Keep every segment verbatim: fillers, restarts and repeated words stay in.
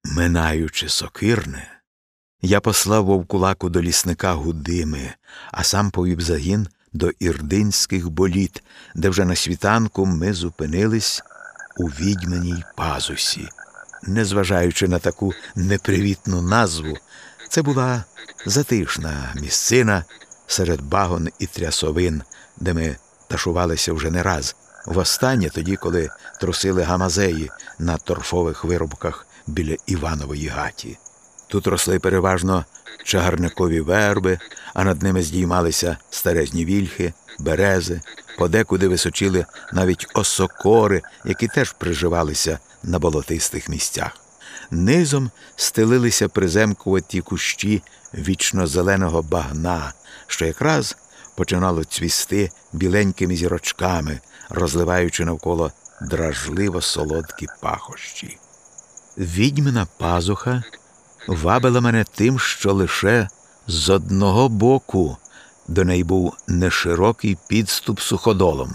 Минаючи Сокирне, я послав Вовкулаку до лісника Гудими, а сам повів загін до Ірдинських боліт, де вже на світанку ми зупинились у відьминій пазусі. Незважаючи на таку непривітну назву, це була затишна місцина серед багон і трясовин, де ми ташувалися вже не раз, востаннє тоді, коли трусили гамазеї на торфових виробках біля Іванової гаті. Тут росли переважно чагарникові верби, а над ними здіймалися старезні вільхи, берези, подекуди височили навіть осокори, які теж приживалися на болотистих місцях. Низом стелилися приземкуваті кущі вічно-зеленого багна, що якраз починало цвісти біленькими зірочками, розливаючи навколо дражливо-солодкі пахощі. Відьмина пазуха вабила мене тим, що лише з одного боку до неї був неширокий підступ суходолом,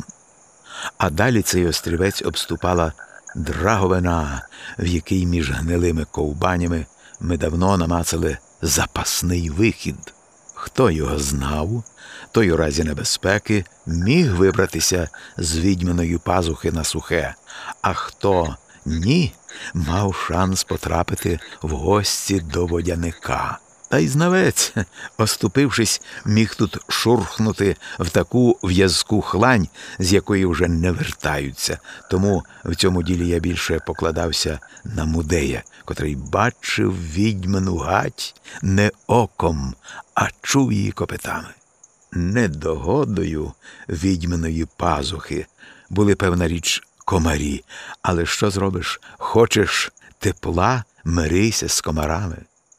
а далі цей острівець обступала драговина, в якій між гнилими ковбанями ми давно намацали запасний вихід. Хто його знав, той у разі небезпеки міг вибратися з відьминої пазухи на сухе, а хто ні, мав шанс потрапити в гості до водяника. Та й знавець, оступившись, міг тут шурхнути в таку в'язку хлань, з якої вже не вертаються. Тому в цьому ділі я більше покладався на Мудея, котрий бачив відьмину гать не оком, а чув її копитами. Недогодою відьминої пазухи були, певна річ, комарі. Але що зробиш? Хочеш тепла – мирися з комарами.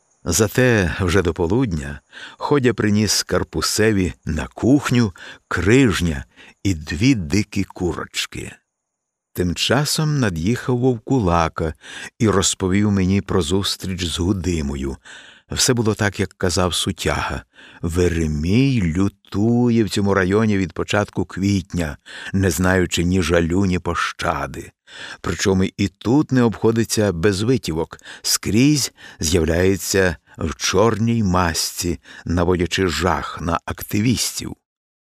Зате вже до полудня Ходя приніс Карпусеві на кухню крижня і дві дикі курочки. Тим часом над'їхав Вовкулака і розповів мені про зустріч з Гудимою. Все було так, як казав сутяга. Веремій лютує в цьому районі від початку квітня, не знаючи ні жалю, ні пощади. Причому і тут не обходиться без витівок. Скрізь з'являється в чорній масці, наводячи жах на активістів.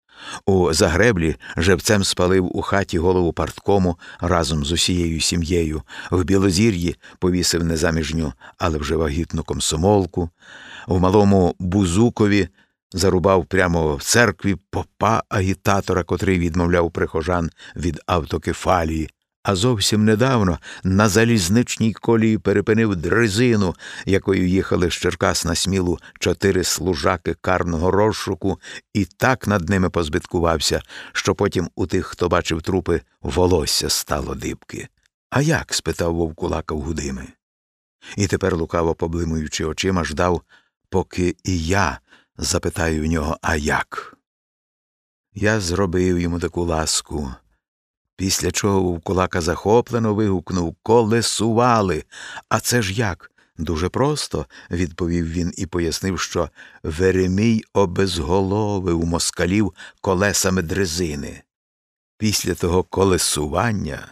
У Загреблі живцем спалив у хаті голову парткому разом з усією сім'єю. В Білозір'ї повісив незаміжню, але вже вагітну комсомолку. В Малому Бузукові зарубав прямо в церкві попа-агітатора, котрий відмовляв прихожан від автокефалії. А зовсім недавно на залізничній колії перепинив дрезину, якою їхали з Черкас на Смілу чотири служаки карного розшуку, і так над ними позбиткувався, що потім у тих, хто бачив трупи, волосся стало дибки. «А як?» – спитав Вовкулака в Гудими. І тепер, лукаво поблимуючи очима, ждав, поки і я запитаю в нього «а як?». Я зробив йому таку ласку, після чого Вовкулака захоплено вигукнув «Колесували!» «А це ж як?» «Дуже просто», – відповів він і пояснив, що Веремій обезголовив москалів колесами дрезини. Після того колесування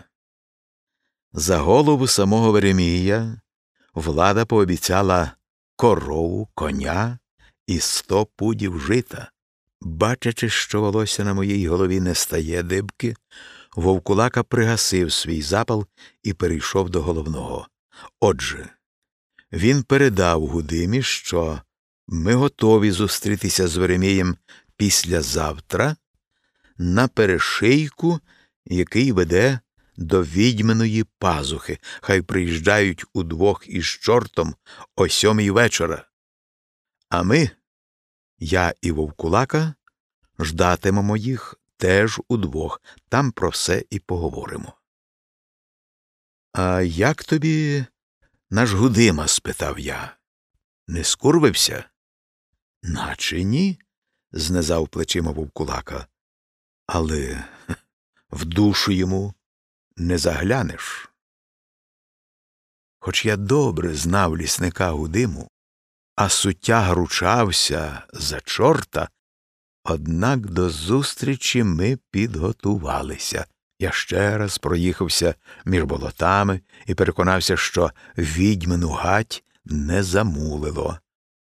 за голову самого Веремія влада пообіцяла корову, коня і сто пудів жита. Бачачи, що волосся на моїй голові не стає дибки, Вовкулака пригасив свій запал і перейшов до головного. Отже, він передав Гудимі, що ми готові зустрітися з Веремієм післязавтра на перешийку, який веде до відьминої пазухи. Хай приїжджають удвох із чортом о сьомій вечора. А ми, я і Вовкулака, ждатимемо їх теж удвох, там про все і поговоримо. «А як тобі наш Гудима?» – спитав я. «Не скурвився?» «Наче ні», – знизав плечима Вовкулака. «Але в душу йому не заглянеш». Хоч я добре знав лісника Гудиму, а сутяга ручався за чорта, однак до зустрічі ми підготувалися. Я ще раз проїхався між болотами і переконався, що відьмину гать не замулило.